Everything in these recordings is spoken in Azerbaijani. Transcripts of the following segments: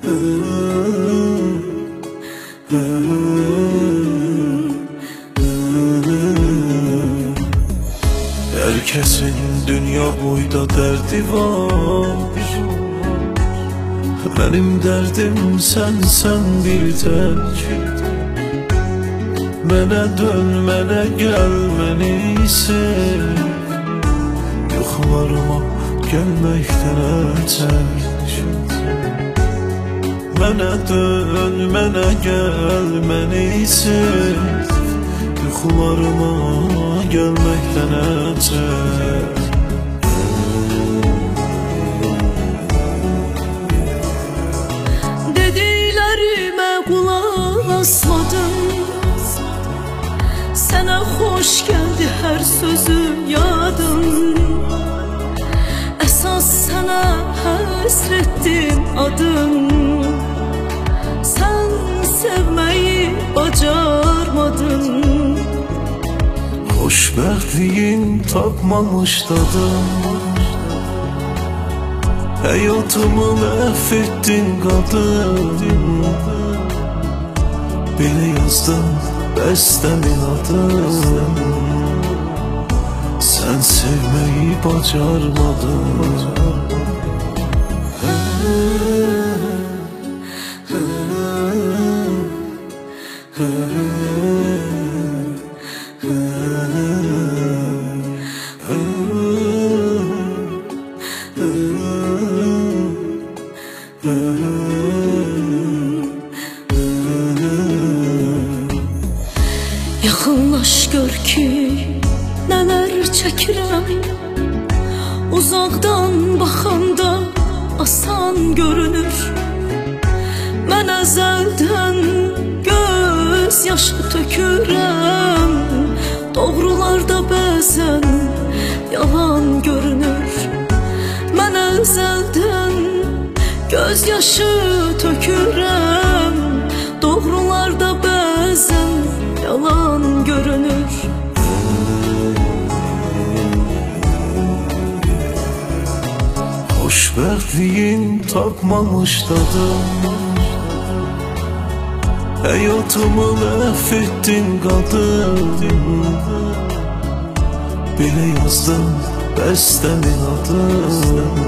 Herkesin dünya boyda derdi var. Benim derdim sensen bir tek. Mənə dön, mənə gəl, məni sev. Yuxularıma gəlməkdən ötək. Mənə dön, mənə gəl, məni sev. Yuxularıma gəlməkdən ötək. Dediklərimə qulaq asmadın. Sənə xoş gəldi hər sözüm yadın. Əsas sənə həsrətdim adın. Sən sevməyi bacarmadın. Xoşbəxtliyin tapmamış dadım. Həyatımı məhv etdin qadın. Belə yazdım bəstəmin adın. Sən sevməyi bacarmadın. Yaxınlaş gör ki, nələr çəkirəm. Uzaqdan baxanda asan görünür. Mən əzəldən göz yaşı tökürəm. Doğrularda bəzən yalan görünür. Mən əzəldən göz yaşı tökürəm. Doğrularda bəzən yalan görünür. Xoşbəxtliyin tapmamış dadım. Həyatımı məhv etdin qadın. Belə yazdım bəstəmin adın.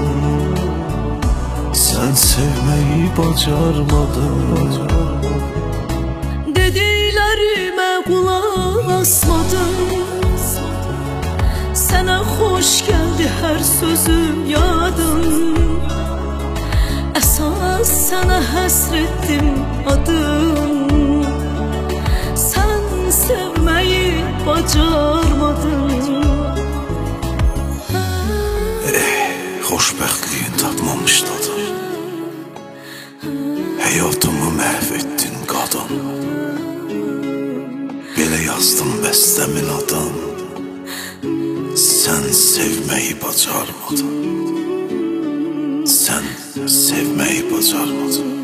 Sən sevməyi bacarmadın. Dediklərimə qulaq asmadın. Sənə xoş gəldi hər sözüm yadın. Əsas sənə həsrətdim adın. Sən sevməyi bacarmadın. Xoşbəxtliyin tapmamış dadım. Həyatımı məhv etdin qadın. Belə yazdım bəstəmin adın. Sən sevməyi bacarmadın. Sən sevməyi bacarmadın.